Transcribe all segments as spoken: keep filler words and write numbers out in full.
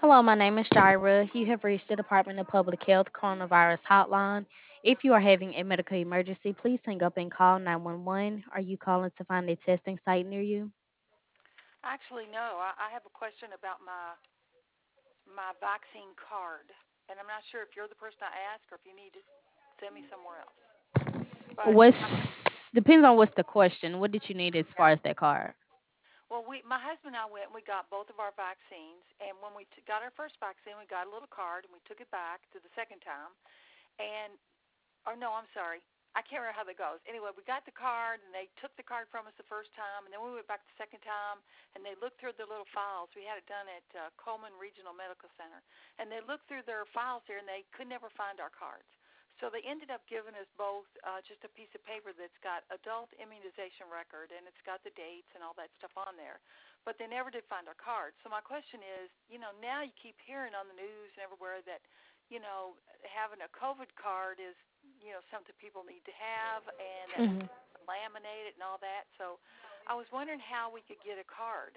Hello, my name is Jaira. You have reached the Department of Public Health Coronavirus Hotline. If you are having a medical emergency, please hang up and call nine one one. Are you calling to find a testing site near you? Actually, no. I, I have a question about my my vaccine card, and I'm not sure if you're the person I ask or if you need to send me somewhere else. But I, What's depends on what's the question. What did you need as far yeah. as that card? Well, we my husband and I went and we got both of our vaccines, and when we t- got our first vaccine, we got a little card and we took it back to the second time, and or no, I'm sorry. I can't remember how that goes. Anyway, we got the card, and they took the card from us the first time, and then we went back the second time, and they looked through the little files. We had it done at uh, Coleman Regional Medical Center, and they looked through their files there, and they could never find our cards. So they ended up giving us both uh, just a piece of paper that's got adult immunization record, and it's got the dates and all that stuff on there. But they never did find our cards. So my question is, you know, now you keep hearing on the news and everywhere that you know, having a COVID card is, you know, something people need to have, and that hmm laminate it and all that. So I was wondering how we could get a card.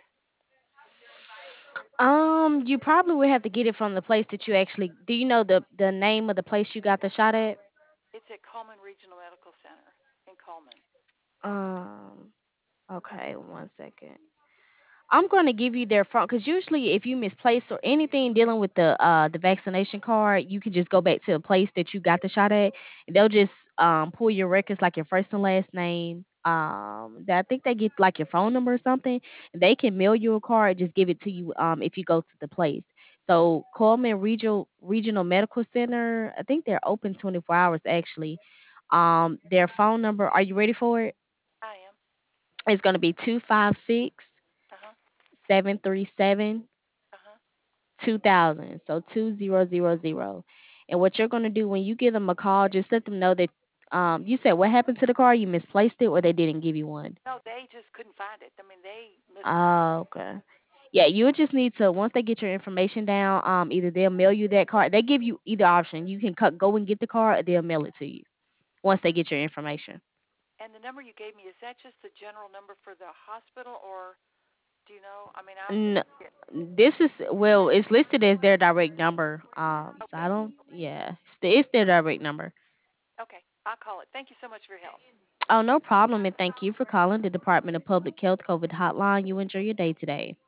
Um, you probably would have to get it from the place that you actually. Do you know the the name of the place you got the shot at? It's at Coleman Regional Medical Center in Coleman. Um. Okay, one second. I'm going to give you their phone because usually if you misplace or anything dealing with the uh the vaccination card, you can just go back to the place that you got the shot at, and they'll just um pull your records like your first and last name. Um, that I think they get like your phone number or something, and they can mail you a card. Just give it to you um if you go to the place. So Coleman Regional Regional Medical Center, I think they're open twenty-four hours actually. Um, their phone number. Are you ready for it? I am. It's going to be two five six Uh huh. seven three seven Uh huh. two thousand, so two thousand. And what you're going to do when you give them a call, just let them know that um you said what happened to the car, you misplaced it or they didn't give you one. No, they just couldn't find it. I mean, they misplaced. Oh, okay. Yeah, you would just need to once they get your information down, um either they'll mail you that card. They give you either option. You can cut, go and get the card or they'll mail it to you once they get your information. And the number you gave me, is that just the general number for the hospital, or do you know? I mean, I'm. N- Yeah. this is well, it's listed as their direct number. Um, so I Okay. don't. Yeah, it's, the, it's their direct number. Okay. I'll call it. Thank you so much for your help. Oh, no problem. And thank you for calling the Department of Public Health COVID hotline. You enjoy your day today.